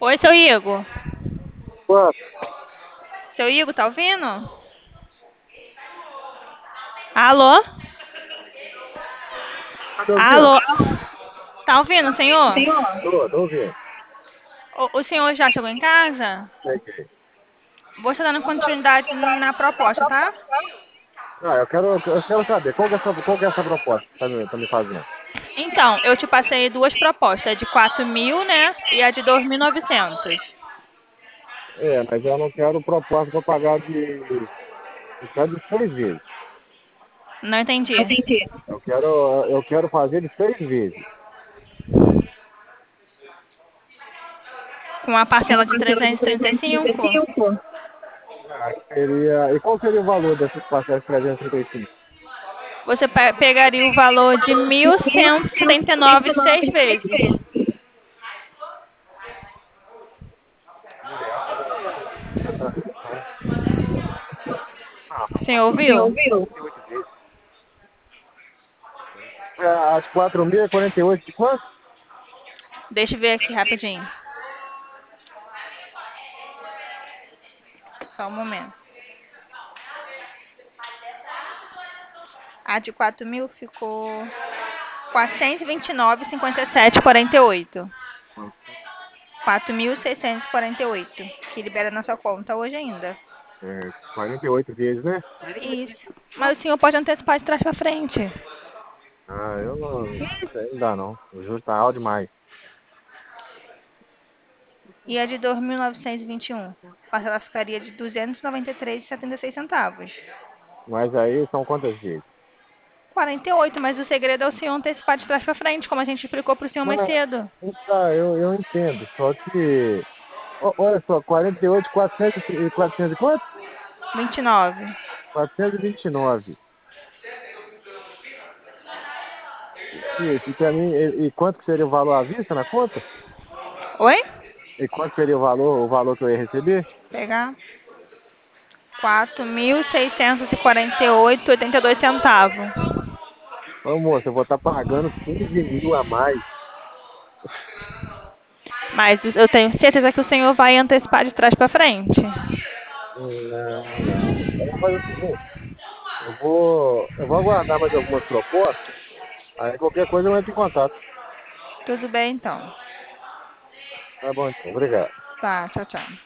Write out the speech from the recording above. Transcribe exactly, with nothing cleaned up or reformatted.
Oi, seu Igor. Pô, Seu Igor, tá ouvindo? Alô? tá me ouvindo? Alô? Tá ouvindo, senhor? Tô, tô ouvindo. O, o senhor já chegou em casa? Cheguei. Vou estar dando continuidade na proposta, tá? Ah, eu quero, eu quero saber, qual que é essa, qual que é essa proposta que tá me, tá me fazendo? Então, eu te passei duas propostas, a de quatro mil, né? E a de dois mil e novecentos. É, mas eu não quero proposta para pagar de, eu quero de seis vezes. Não entendi. Eu quero, eu quero fazer de seis vezes. Com a parcela de trezentos e trinta e cinco, Ah, seria, e qual seria o valor desses pastéis trezentos e trinta e cinco? você pe- pegaria o valor de mil cento e setenta e nove seis vezes. Ah, O senhor ouviu? quarenta e oito vezes. É, as quatro mil e quarenta e oito de quanto? Deixa eu ver aqui rapidinho. Só um momento. A de quatro mil ficou quatrocentos e vinte e nove vírgula cinquenta e sete quarenta e oito. quatro mil seiscentos e quarenta e oito, que libera na sua conta hoje ainda. É, quarenta e oito vezes, né? Isso. Mas o senhor pode antecipar de trás para frente. Ah, eu não, isso aí não dá não. O juros tá alto demais. E a de dois mil novecentos e vinte e um, a parcela ficaria de duzentos e noventa e três vírgula setenta e seis centavos. Mas aí são quantas vezes? quarenta e oito, mas o segredo é o senhor antecipar de trás para frente, como a gente explicou para o senhor mais Não, cedo. tá, eu, eu entendo. Só que, ó, olha só, quarenta e oito, quatrocentos e quatrocentos e quanto? vinte e nove. quatrocentos e vinte e nove. Isso, e, pra mim, e, e quanto que seria o valor à vista na conta? Oi? E quanto seria o valor, o valor que eu ia receber? Pegar quatro mil seiscentos e quarenta e oito vírgula oitenta e dois centavos. Ô moça, eu vou estar pagando quinze mil a mais. Mas eu tenho certeza que o senhor vai antecipar de trás para frente. Não, não. Eu vou fazer o seguinte, eu vou, eu vou aguardar mais algumas propostas, aí qualquer coisa eu entro em contato. Tudo bem, então. Tá bom, então. Obrigado. Tá, tchau, tchau.